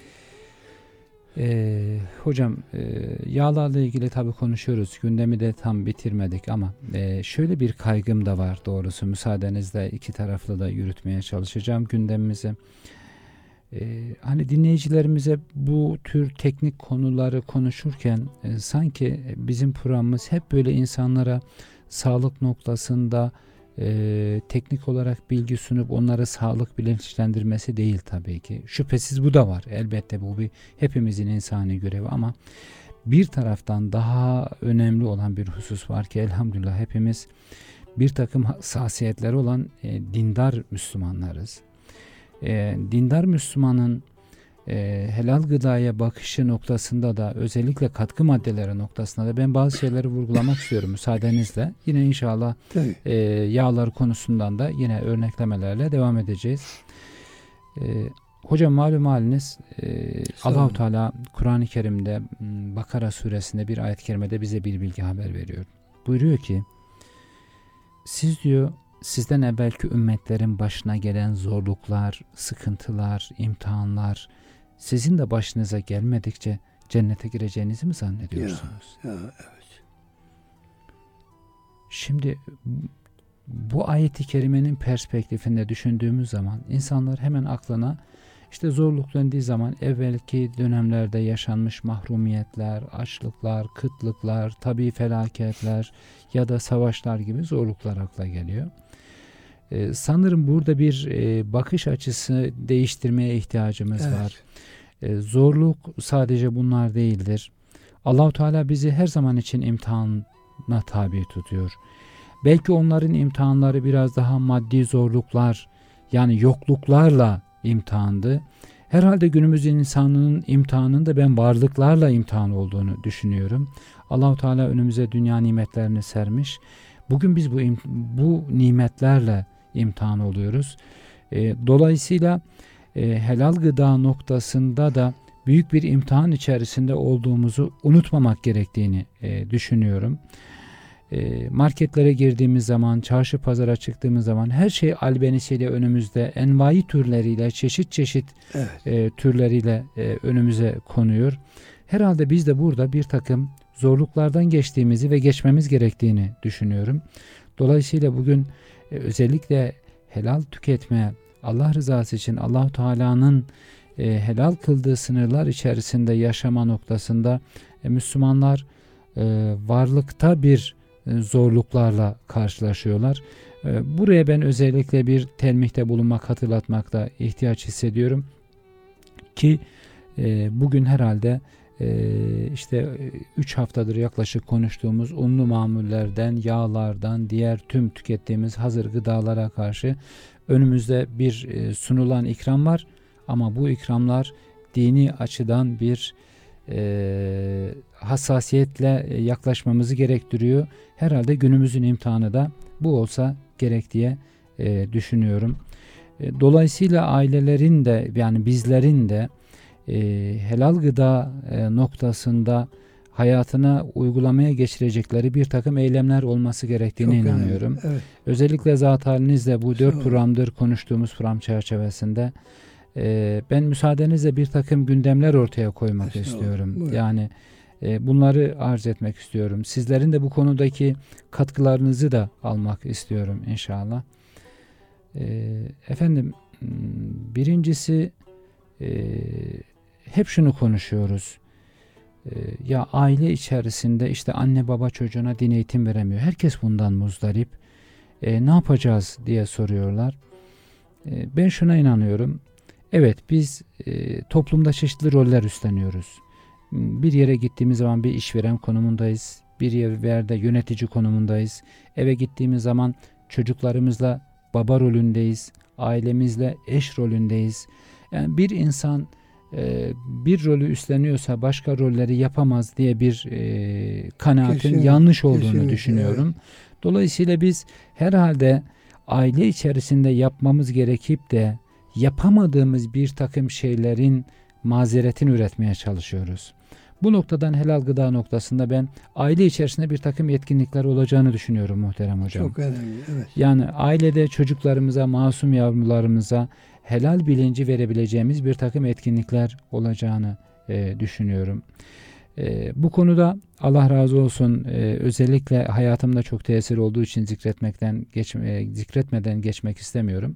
Ee, hocam e, yağlarla ilgili tabii konuşuyoruz. Gündemi de tam bitirmedik ama e, şöyle bir kaygım da var doğrusu. Müsaadenizle iki taraflı da yürütmeye çalışacağım gündemimizi. Ee, hani dinleyicilerimize bu tür teknik konuları konuşurken e, sanki bizim programımız hep böyle insanlara sağlık noktasında e, teknik olarak bilgi sunup onları sağlık bilinçlendirmesi değil tabii ki. Şüphesiz bu da var. Elbette bu bir hepimizin insani görevi ama bir taraftan daha önemli olan bir husus var ki elhamdülillah hepimiz bir takım hassasiyetleri olan e, dindar Müslümanlarız. E, dindar Müslümanın e, helal gıdaya bakışı noktasında da özellikle katkı maddeleri noktasında da ben bazı şeyleri vurgulamak istiyorum müsaadenizle. Yine inşallah Tabii. e, yağlar konusundan da yine örneklemelerle devam edeceğiz. E, hocam malum haliniz e, Allah-u Teala Kur'an-ı Kerim'de Bakara suresinde bir ayet-i kerimede bize bir bilgi haber veriyor. Buyuruyor ki siz diyor sizden evvelki ümmetlerin başına gelen zorluklar, sıkıntılar, imtihanlar sizin de başınıza gelmedikçe cennete gireceğinizi mi zannediyorsunuz? Ya, ya, evet. Şimdi bu ayet-i kerimenin perspektifinde düşündüğümüz zaman insanlar hemen aklına işte zorluk döndüğü zaman evvelki dönemlerde yaşanmış mahrumiyetler, açlıklar, kıtlıklar, tabii felaketler ya da savaşlar gibi zorluklar akla geliyor. Ee, sanırım burada bir e, bakış açısı değiştirmeye ihtiyacımız Evet. var. Ee, zorluk sadece bunlar değildir. Allah-u Teala bizi her zaman için imtihana tabi tutuyor. Belki onların imtihanları biraz daha maddi zorluklar yani yokluklarla imtihandı. Herhalde günümüz insanının imtihanının da ben varlıklarla imtihan olduğunu düşünüyorum. Allah-u Teala önümüze dünya nimetlerini sermiş. Bugün biz bu bu nimetlerle imtihan oluyoruz. E, dolayısıyla e, helal gıda noktasında da büyük bir imtihan içerisinde olduğumuzu unutmamak gerektiğini e, düşünüyorum. E, marketlere girdiğimiz zaman, çarşı pazara çıktığımız zaman her şey albenisiyle önümüzde, envai türleriyle, çeşit çeşit Evet. e, türleriyle e, önümüze konuyor. Herhalde biz de burada bir takım zorluklardan geçtiğimizi ve geçmemiz gerektiğini düşünüyorum. Dolayısıyla bugün e, özellikle helal tüketmeye, Allah rızası için Allah-u Teala'nın e, helal kıldığı sınırlar içerisinde yaşama noktasında e, Müslümanlar e, varlıkta bir e, zorluklarla karşılaşıyorlar. E, buraya ben özellikle bir telmihte bulunmak, hatırlatmakta ihtiyaç hissediyorum ki e, bugün herhalde Ee, işte üç haftadır yaklaşık konuştuğumuz unlu mamullerden, yağlardan, diğer tüm tükettiğimiz hazır gıdalara karşı önümüzde bir e, sunulan ikram var. Ama bu ikramlar dini açıdan bir e, hassasiyetle yaklaşmamızı gerektiriyor. Herhalde günümüzün imtihanı da bu olsa gerek diye e, düşünüyorum. E, dolayısıyla ailelerin de yani bizlerin de E, helal gıda e, noktasında hayatına uygulamaya geçirecekleri bir takım eylemler olması gerektiğine Çok inanıyorum. önemli. Evet. Özellikle zat halinizle bu dört Çok. programdır konuştuğumuz program çerçevesinde e, ben müsaadenizle bir takım gündemler ortaya koymak Çok. istiyorum. Buyurun. Yani e, bunları arz etmek istiyorum. Sizlerin de bu konudaki katkılarınızı da almak istiyorum inşallah. E, efendim birincisi e, hep şunu konuşuyoruz. Ee, ya aile içerisinde işte anne baba çocuğuna din eğitim veremiyor. Herkes bundan muzdarip. E, ne yapacağız diye soruyorlar. E, ben şuna inanıyorum. Evet, biz e, toplumda çeşitli roller üstleniyoruz. Bir yere gittiğimiz zaman bir işveren konumundayız. Bir yerde yönetici konumundayız. Eve gittiğimiz zaman çocuklarımızla baba rolündeyiz. Ailemizle eş rolündeyiz. Yani bir insan e, bir rolü üstleniyorsa başka rolleri yapamaz diye bir e, kanaatin Kesinlikle, yanlış olduğunu kesinlikle, düşünüyorum. evet. Dolayısıyla biz herhalde aile içerisinde yapmamız gerekip de yapamadığımız bir takım şeylerin mazeretini üretmeye çalışıyoruz. Bu noktadan helal gıda noktasında ben aile içerisinde bir takım yetkinlikler olacağını düşünüyorum muhterem hocam. Çok önemli, evet. Yani ailede çocuklarımıza, masum yavrularımıza helal bilinci verebileceğimiz bir takım etkinlikler olacağını e, düşünüyorum. E, bu konuda Allah razı olsun, e, özellikle hayatımda çok tesir olduğu için zikretmekten geç, e, zikretmeden geçmek istemiyorum.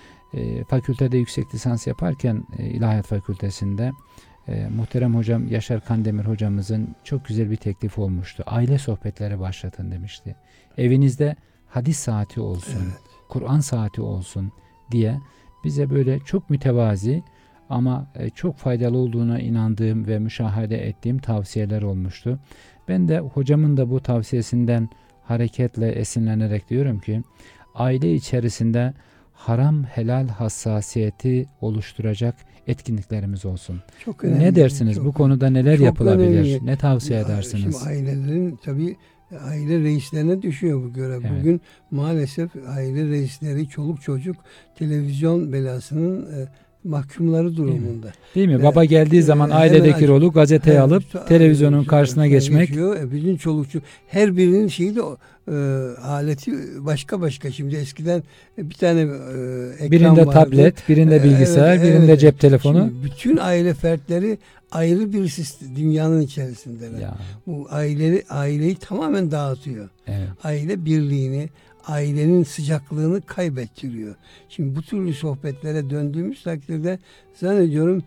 E, fakültede yüksek lisans yaparken e, İlahiyat Fakültesi'nde e, muhterem hocam Yaşar Kandemir hocamızın çok güzel bir teklif olmuştu. Aile sohbetleri başlatın demişti. Evinizde hadis saati olsun, Evet. Kur'an saati olsun diye bize böyle çok mütevazi ama e, çok faydalı olduğuna inandığım ve müşahede ettiğim tavsiyeler olmuştu. Ben de hocamın da bu tavsiyesinden hareketle esinlenerek diyorum ki aile içerisinde haram helal hassasiyeti oluşturacak etkinliklerimiz olsun. Çok önemli. Ne dersiniz? Çok, bu konuda neler çok yapılabilir? önemli. Ne tavsiye Ya, edersiniz? Şimdi ailelerin tabii aile reislerine düşüyor bu görev. Evet. Bugün maalesef aile reisleri, çoluk çocuk televizyon belasının e, mahkumları durumunda. Değil mi? Ve, Baba geldiği zaman e, ailedeki hemen- rolü gazeteyi Evet, alıp işte, televizyonun evet, karşısına evet, geçmek. geçiyor. E, bütün çoluk çocuk her birinin şeyi de e, aleti başka başka. Şimdi eskiden bir tane e, ekran Birinde vardı. tablet, birinde E, bilgisayar, evet, birinde evet. cep telefonu. Şimdi bütün aile fertleri ayrı bir sistem, dünyanın içerisindeler. Ya, Bu aileyi, aileyi tamamen dağıtıyor. evet. Aile birliğini, ailenin sıcaklığını kaybettiriyor. Şimdi bu türlü sohbetlere döndüğümüz takdirde zannediyorum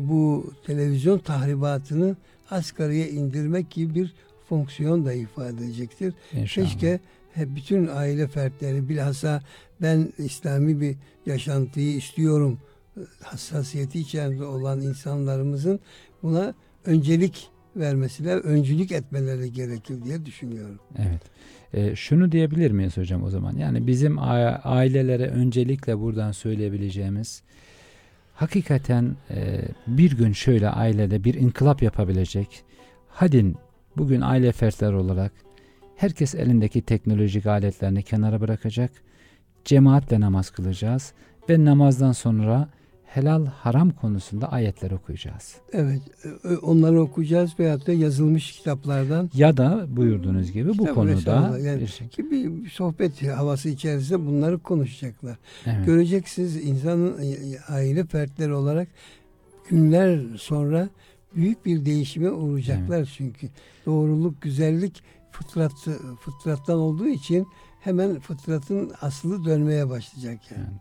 bu televizyon tahribatını asgariye indirmek gibi bir fonksiyon da ifade edecektir. İnşallah. Keşke hep bütün aile fertleri, bilhassa ben İslami bir yaşantıyı istiyorum hassasiyeti içerisinde olan insanlarımızın buna öncelik vermesiyle, öncülük etmeleri gerekir diye düşünüyorum. Evet. E, şunu diyebilir miyiz hocam o zaman? Yani bizim a- ailelere öncelikle buradan söyleyebileceğimiz, hakikaten e, bir gün şöyle ailede bir inkılap yapabilecek. Hadi bugün aile fertleri olarak herkes elindeki teknolojik aletlerini kenara bırakacak. Cemaatle namaz kılacağız ve namazdan sonra helal haram konusunda ayetler okuyacağız. Evet, e, onları okuyacağız veyahut da yazılmış kitaplardan. Ya da buyurduğunuz gibi bu Kitap konuda Resulullah, yani bir şey. ki bir sohbet havası içerisinde bunları konuşacaklar. Evet. Göreceksiniz insanın e, aile fertleri olarak günler sonra büyük bir değişime uğrayacaklar çünkü. Doğruluk, güzellik fıtrat, fıtrattan olduğu için hemen fıtratın aslı dönmeye başlayacak yani. Yani.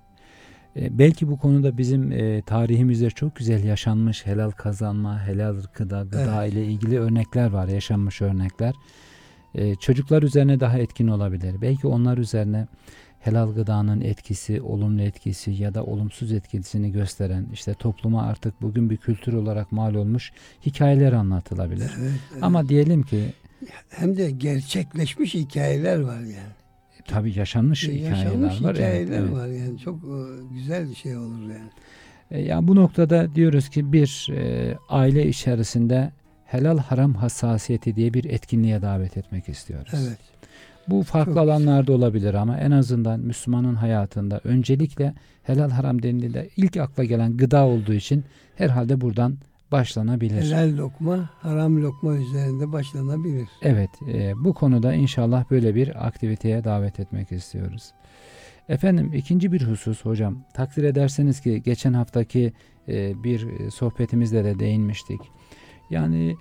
E, belki bu konuda bizim e, tarihimizde çok güzel yaşanmış helal kazanma, helal gıda, gıda Evet. ile ilgili örnekler var, yaşanmış örnekler. E, çocuklar üzerine daha etkin olabilir. Belki onlar üzerine helal gıdanın etkisi, olumlu etkisi ya da olumsuz etkisini gösteren, işte topluma artık bugün bir kültür olarak mal olmuş hikayeler anlatılabilir. Evet, evet. Ama diyelim ki Hem de gerçekleşmiş hikayeler var yani. tabii yaşanmış hikayeler Yaşanmış var. hikayeler Evet, evet. var yani. Çok e, güzel bir şey olur yani. E, yani bu noktada diyoruz ki bir e, aile içerisinde helal haram hassasiyeti diye bir etkinliğe davet etmek istiyoruz. Evet. Bu farklı Çok alanlarda olabilir ama en azından Müslümanın hayatında öncelikle helal haram denildiğinde ilk akla gelen gıda olduğu için herhalde buradan başlanabilir. Helal lokma, haram lokma üzerinde başlanabilir. Evet, e, bu konuda inşallah böyle bir aktiviteye davet etmek istiyoruz. Efendim ikinci bir husus hocam, takdir ederseniz ki geçen haftaki e, bir sohbetimizde de değinmiştik. Yani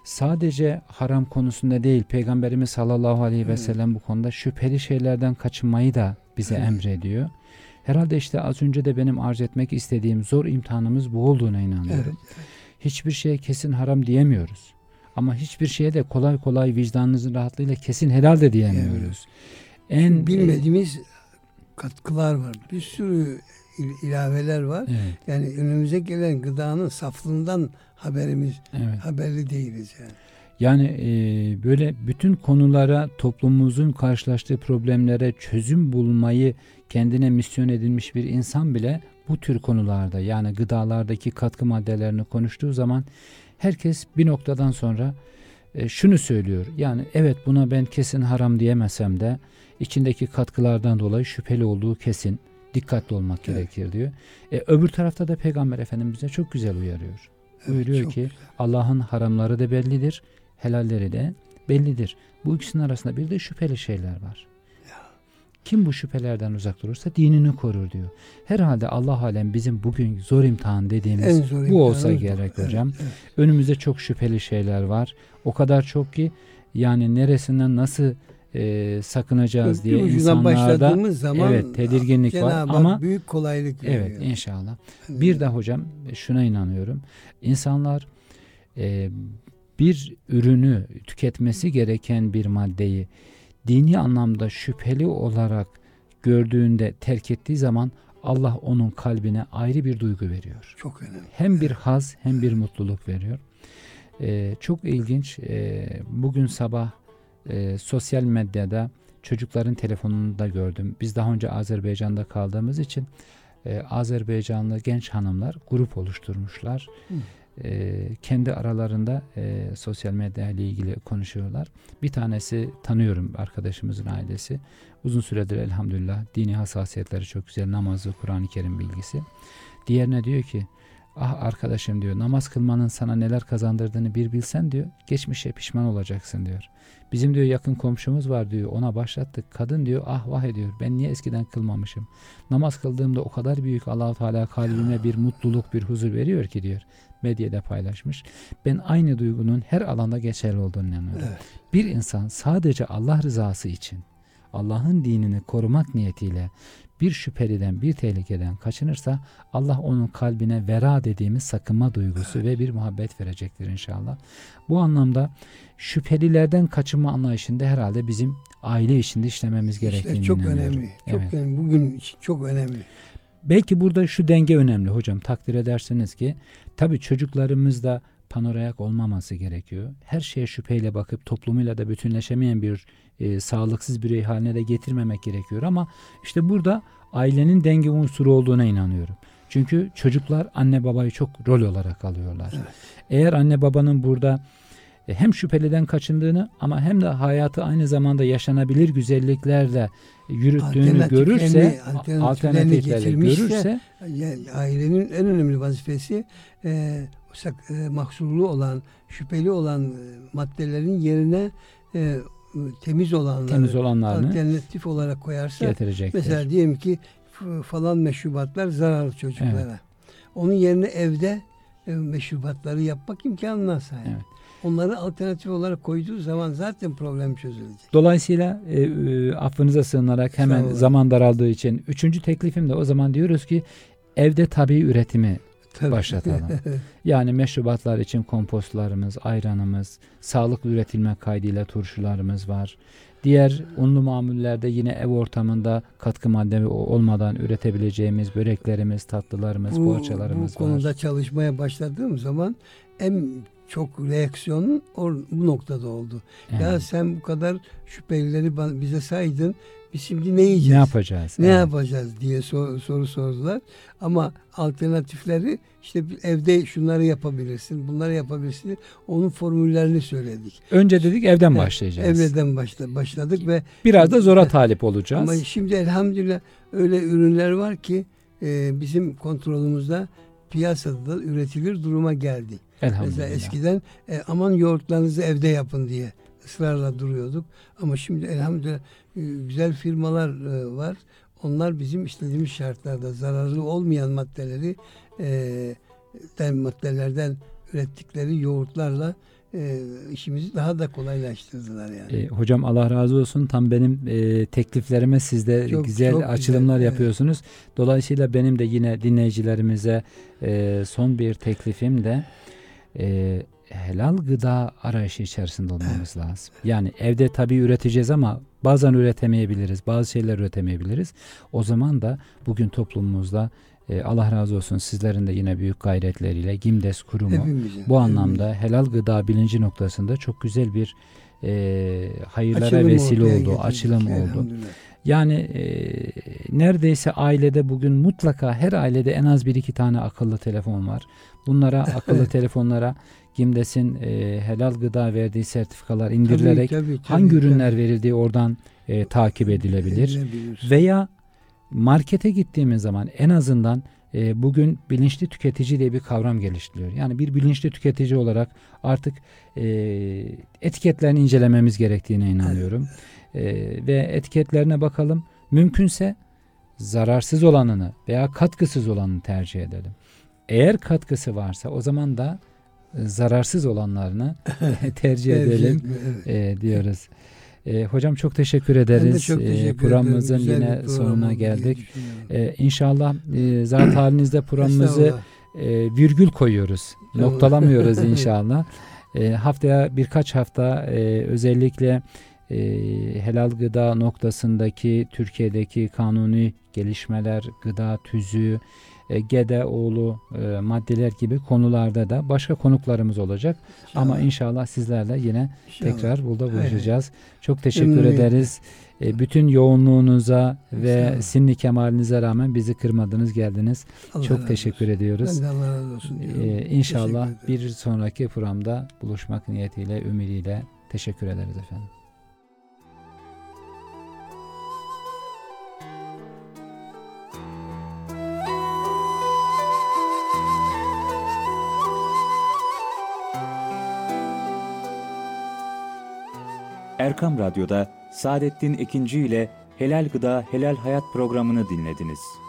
sadece haram konusunda değil, Peygamberimiz sallallahu aleyhi ve Evet. sellem bu konuda şüpheli şeylerden kaçınmayı da bize Evet. emrediyor. Herhalde işte az önce de benim arz etmek istediğim zor imtihanımız bu olduğuna inanıyorum. Evet. Hiçbir şeye kesin haram diyemiyoruz. Ama hiçbir şeye de kolay kolay vicdanınızın rahatlığıyla kesin helal de diyemiyoruz. En bilmediğimiz katkılar var. Bir sürü il- ilaveler var. Evet. Yani önümüze gelen gıdanın saflığından haberimiz Evet. haberli değiliz yani. Yani e, böyle bütün konulara, toplumumuzun karşılaştığı problemlere çözüm bulmayı kendine misyon edinmiş bir insan bile bu tür konularda, yani gıdalardaki katkı maddelerini konuştuğu zaman herkes bir noktadan sonra e, şunu söylüyor. Yani evet, buna ben kesin haram diyemesem de içindeki katkılardan dolayı şüpheli olduğu kesin. Dikkatli olmak Evet. gerekir diyor. E, öbür tarafta da Peygamber Efendimiz bize çok güzel uyarıyor. Evet, Buyuruyor çok ki güzel. Allah'ın haramları da bellidir, helalleri de bellidir. Bu ikisinin arasında bir de şüpheli şeyler var. Kim bu şüphelerden uzak durursa dinini korur diyor. Herhalde Allah alem bizim bugün zor imtihan dediğimiz En zor bu imtihanı olsa bu. gerek Evet, hocam. evet. Önümüzde çok şüpheli şeyler var. O kadar çok ki yani neresinden nasıl e, sakınacağız Bir diye ucundan insanlarda başladığımız zaman evet, tedirginlik var Cenab-ı ama Hak büyük kolaylık veriyor. evet, inşallah. Bir de hocam şuna inanıyorum. İnsanlar e, bir ürünü, tüketmesi gereken bir maddeyi dini anlamda şüpheli olarak gördüğünde, terk ettiği zaman Allah onun kalbine ayrı bir duygu veriyor. Çok önemli. Hem bir haz hem bir mutluluk veriyor. E, çok ilginç. E, bugün sabah e, sosyal medyada çocukların telefonunu da gördüm. Biz daha önce Azerbaycan'da kaldığımız için e, Azerbaycanlı genç hanımlar grup oluşturmuşlar. Hı. E, kendi aralarında e, sosyal medya ile ilgili konuşuyorlar. Bir tanesi, tanıyorum arkadaşımızın ailesi. Uzun süredir elhamdülillah dini hassasiyetleri çok güzel. Namazı, Kur'an-ı Kerim bilgisi. Diğerine diyor ki, ah arkadaşım diyor, namaz kılmanın sana neler kazandırdığını bir bilsen diyor, geçmişe pişman olacaksın diyor. Bizim diyor yakın komşumuz var diyor, ona başlattık. Kadın diyor ah vah ediyor, ben niye eskiden kılmamışım. Namaz kıldığımda o kadar büyük Allah-u Teala kalbime bir mutluluk, bir huzur veriyor ki diyor. Medyada paylaşmış. Ben aynı duygunun her alanda geçerli olduğunu inanıyorum. Evet. Bir insan sadece Allah rızası için, Allah'ın dinini korumak niyetiyle bir şüpheliden, bir tehlikeden kaçınırsa Allah onun kalbine vera dediğimiz sakınma duygusu ve bir muhabbet verecektir inşallah. Bu anlamda şüphelilerden kaçınma anlayışında herhalde bizim aile içinde işlememiz gerektiğini İşte çok inanıyorum. önemli. Çok Evet. önemli. Bugün için çok önemli. Belki burada şu denge önemli hocam. Takdir edersiniz ki tabii çocuklarımızda panorayak olmaması gerekiyor. Her şeye şüpheyle bakıp toplumuyla da bütünleşemeyen bir e, sağlıksız birey haline de getirmemek gerekiyor. Ama işte burada ailenin denge unsuru olduğuna inanıyorum. Çünkü çocuklar anne babayı çok rol olarak alıyorlar. Evet. Eğer anne babanın burada e, hem şüpheliden kaçındığını ama hem de hayatı aynı zamanda yaşanabilir güzelliklerle yürüttüğünü Alternatiflerini- görürse, alternatiflerini alternatifleri getirmişse, görürse Yani ailenin en önemli vazifesi e, sak- e, mahsurlu olan, şüpheli olan e, maddelerin yerine e, temiz olanları temiz olanlarını alternatif olarak koyarsa, getirecektir. mesela diyelim ki f- falan meşrubatlar zararlı çocuklara. Evet. Onun yerine evde e, meşrubatları yapmak imkanına sahip. Evet. Onları alternatif olarak koyduğu zaman zaten problem çözülecek. Dolayısıyla e, e, affınıza sığınarak hemen Sağ olun. zaman daraldığı için üçüncü teklifim de o zaman diyoruz ki evde tabii üretimi Tabii. başlatalım. Yani meşrubatlar için kompostlarımız, ayranımız, sağlıklı üretilme kaydıyla turşularımız var. Diğer unlu mamullerde yine ev ortamında katkı madde olmadan üretebileceğimiz böreklerimiz, tatlılarımız, bu, poğaçalarımız bu konuda var. çalışmaya başladığım zaman en çok reaksiyonun or, bu noktada oldu. Evet. Ya sen bu kadar şüphelileri bana, bize saydın. Biz şimdi ne yiyeceğiz? Ne yapacağız? Ne Evet. yapacağız diye sor, soru sordular. Ama alternatifleri işte evde şunları yapabilirsin, bunları yapabilirsin. Onun formüllerini söyledik. Önce dedik evden Evet, başlayacağız. Evden başla, başladık ve Biraz da zora talip olacağız. ama şimdi elhamdülillah öyle ürünler var ki e, bizim kontrolümüzde piyasada da üretilir duruma geldi. Elhamdülillah. Mesela eskiden e, aman yoğurtlarınızı evde yapın diye ısrarla duruyorduk. Ama şimdi elhamdülillah e, güzel firmalar e, var. Onlar bizim istediğimiz şartlarda zararlı olmayan maddeleri e, den maddelerden ürettikleri yoğurtlarla e, işimizi daha da kolaylaştırdılar yani. E, hocam Allah razı olsun. Tam benim e, tekliflerime siz de Çok- güzel çok açılımlar güzel, evet. yapıyorsunuz. Dolayısıyla benim de yine dinleyicilerimize e, son bir teklifim de e, helal gıda arayışı içerisinde olmamız lazım. Yani evde tabii üreteceğiz ama bazen üretemeyebiliriz. Bazı şeyler üretemeyebiliriz. O zaman da bugün toplumumuzda e, Allah razı olsun sizlerin de yine büyük gayretleriyle Gimdes Kurumu Hepimizin, bu anlamda hepimizin. helal gıda bilinci noktasında çok güzel bir e, hayırlara Açılım vesile ortaya oldu, getirdik, açılım oldu. elhamdülillah. Yani e, neredeyse ailede bugün mutlaka her ailede en az bir iki tane akıllı telefon var. Bunlara akıllı telefonlara Gimdes'in e, helal gıda verdiği sertifikalar indirilerek Tabii, tabii, tabii, hangi tabii. ürünler verildiği oradan e, takip edilebilir. Edilebilir. Veya markete gittiğimiz zaman en azından e, bugün bilinçli tüketici diye bir kavram geliştiriliyor. Yani bir bilinçli tüketici olarak artık e, etiketlerini incelememiz gerektiğine inanıyorum. E, ve etiketlerine bakalım. Mümkünse zararsız olanını veya katkısız olanını tercih edelim. Eğer katkısı varsa o zaman da e, zararsız olanlarını tercih edelim Evet. e, diyoruz. E, hocam çok teşekkür Ben de ederiz. çok E, teşekkür programımızın ederim. Güzel yine bir program sonuna oldu diye geldik. düşünüyorum. E, inşallah e, zat halinizde programımızı Estağfurullah. e, virgül koyuyoruz. İnşallah. Noktalamıyoruz inşallah. E, haftaya birkaç hafta e, özellikle e, helal gıda noktasındaki Türkiye'deki kanuni gelişmeler, gıda tüzüğü, e, Gedeoğlu e, maddeler gibi konularda da başka konuklarımız olacak. İnşallah. Ama inşallah sizlerle yine İnşallah. tekrar burada Hayır, buluşacağız. Çok teşekkür Memnuniyetle. ederiz. E, bütün yoğunluğunuza ve Estağfurullah. sinni kemalinize rağmen bizi kırmadınız, geldiniz. Allah Çok razı teşekkür olsun. ediyoruz. Ben de Allah razı olsun diyorum. Ee, inşallah Teşekkür ederim. bir sonraki programda buluşmak niyetiyle, ümidiyle teşekkür ederiz efendim. Erkam Radyo'da Saadettin Ekinci ile Helal Gıda Helal Hayat programını dinlediniz.